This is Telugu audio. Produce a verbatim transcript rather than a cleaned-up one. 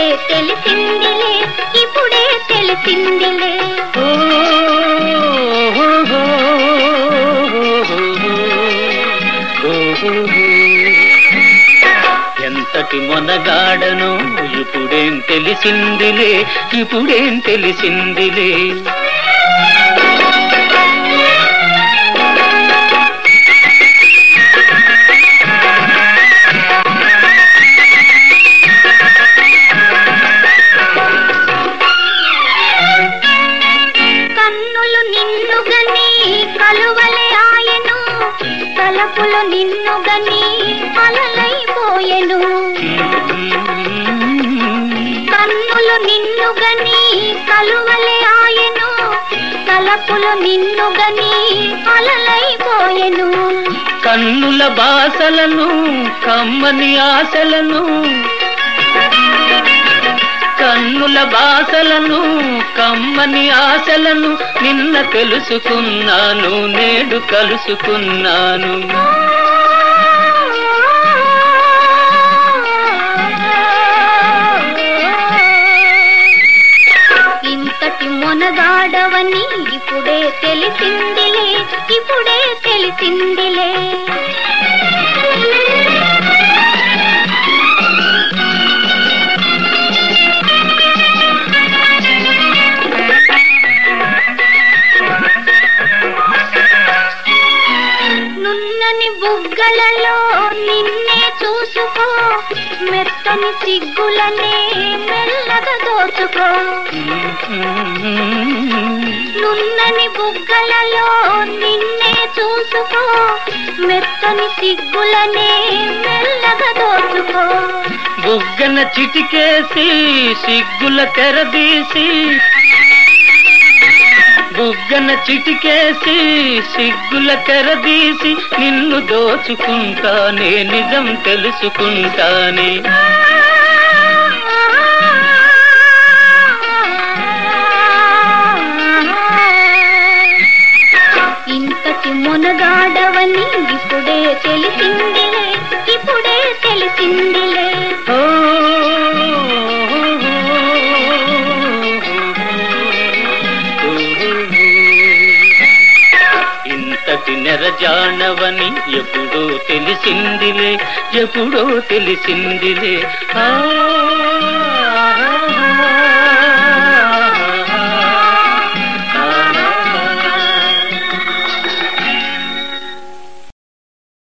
తెలిసిందిలే ఇప్పుడే తెలిసిందిలే. ఎంతటి మొనగాడను ఇప్పుడేం తెలిసిందిలే ఇప్పుడేం తెలిసిందిలే. కన్నులు నిన్ను గని కలువలే ఆయను, తలపులు నిన్ను గని అలలైపోయెను. కన్నులు నిన్ను గని కలువలే ఆయను, తలపులు నిన్ను గని అలలైపోయెను. కన్నుల బాసలను కమ్మని ఆశలను, కన్నుల బాసలను కమ్మని ఆశలను నిన్న తెలుసుకున్నాను నేడు కలుసుకున్నాను. ఇంతటి మొనగాడవని ఇప్పుడే తెలిసిందిలే ఇప్పుడే తెలిసిందిలే. నున్నని బుగ్గలలో నిన్నే చూసుకో, మెత్తని సిగ్గులనే మెల్లగా దోచుకో. నున్నని బుగ్గలలో నిన్నే చూసుకో, మెత్తని సిగ్గులనే మెల్లగా దోచుకో. బుగ్గన చిటికేసి సిగ్గుల తెరదీసి, బుగ్గన చిటికేసి సిగ్గుల తెరదీసి నిన్ను దోచుకుంటానే నిజం తెలుసుకుంటానే. ఇంతటి మొనగాడవని ఇప్పుడే తెలిసిందిలే ఇప్పుడే తెలిసిందిలే. ఇంతటి నెరజానవని ఎప్పుడో తెలిసిందిలే ఎప్పుడో తెలిసిందిలే. ఆ